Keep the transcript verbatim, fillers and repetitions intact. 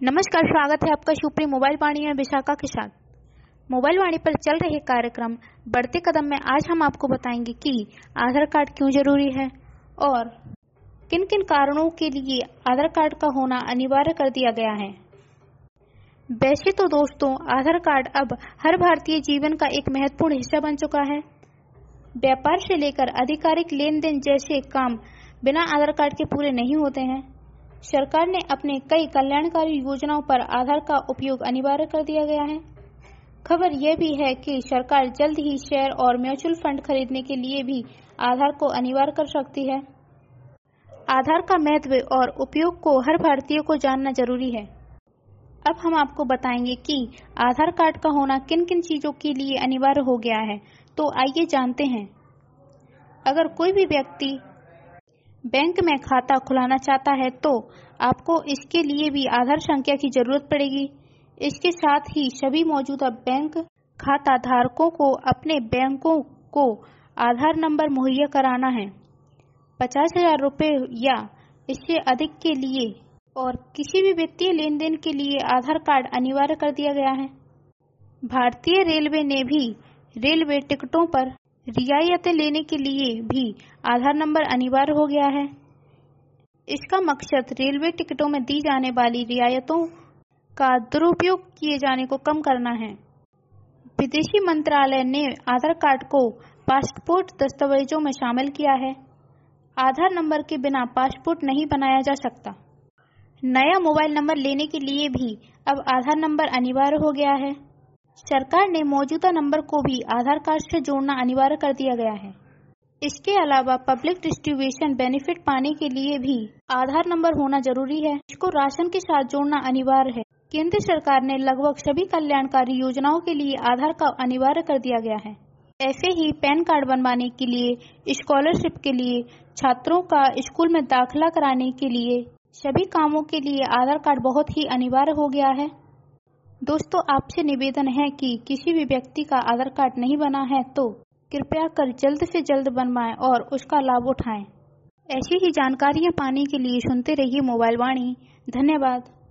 नमस्कार, स्वागत है आपका शिवप्री मोबाइल वाणी में विशाखा के साथ। मोबाइल वाणी पर चल रहे कार्यक्रम बढ़ते कदम में आज हम आपको बताएंगे कि आधार कार्ड क्यों जरूरी है और किन किन कारणों के लिए आधार कार्ड का होना अनिवार्य कर दिया गया है। वैसे तो दोस्तों, आधार कार्ड अब हर भारतीय जीवन का एक महत्वपूर्ण हिस्सा बन चुका है। व्यापार से लेकर आधिकारिक लेन देन जैसे काम बिना आधार कार्ड के पूरे नहीं होते हैं। सरकार ने अपने कई कल्याणकारी योजनाओं पर आधार का उपयोग अनिवार्य कर दिया गया है। खबर यह भी है कि सरकार जल्द ही शेयर और म्यूचुअल फंड खरीदने के लिए भी आधार को अनिवार्य कर सकती है। आधार का महत्व और उपयोग को हर भारतीय को जानना जरूरी है। अब हम आपको बताएंगे कि आधार कार्ड का होना किन किन चीजों के लिए अनिवार्य हो गया है। तो आइए जानते हैं। अगर कोई भी व्यक्ति बैंक में खाता खुलाना चाहता है तो आपको इसके लिए भी आधार संख्या की जरूरत पड़ेगी। इसके साथ ही सभी मौजूदा बैंक खाता धारकों को अपने बैंकों को आधार नंबर मुहैया कराना है। पचास हजार रुपये या इससे अधिक के लिए और किसी भी वित्तीय लेन देन के लिए आधार कार्ड अनिवार्य कर दिया गया है। भारतीय रेलवे ने भी रेलवे टिकटों पर रियायतें लेने के लिए भी आधार नंबर अनिवार्य हो गया है। इसका मकसद रेलवे टिकटों में दी जाने वाली रियायतों का दुरुपयोग किए जाने को कम करना है। विदेशी मंत्रालय ने आधार कार्ड को पासपोर्ट दस्तावेजों में शामिल किया है। आधार नंबर के बिना पासपोर्ट नहीं बनाया जा सकता। नया मोबाइल नंबर लेने के लिए भी अब आधार नंबर अनिवार्य हो गया है। सरकार ने मौजूदा नंबर को भी आधार कार्ड से जोड़ना अनिवार्य कर दिया गया है। इसके अलावा पब्लिक डिस्ट्रीब्यूशन बेनिफिट पाने के लिए भी आधार नंबर होना जरूरी है। इसको राशन के साथ जोड़ना अनिवार्य है। केंद्र सरकार ने लगभग सभी कल्याणकारी योजनाओं के लिए आधार का अनिवार्य कर दिया गया है। ऐसे ही पैन कार्ड बनवाने के लिए, स्कॉलरशिप के लिए, छात्रों का स्कूल में दाखिला कराने के लिए, सभी कामों के लिए आधार कार्ड बहुत ही अनिवार्य हो गया है। दोस्तों, आपसे निवेदन है कि किसी भी व्यक्ति का आधार कार्ड नहीं बना है तो कृपया कर जल्द से जल्द बनवाएं और उसका लाभ उठाएं। ऐसी ही जानकारियां पाने के लिए सुनते रहिए मोबाइल वाणी। धन्यवाद।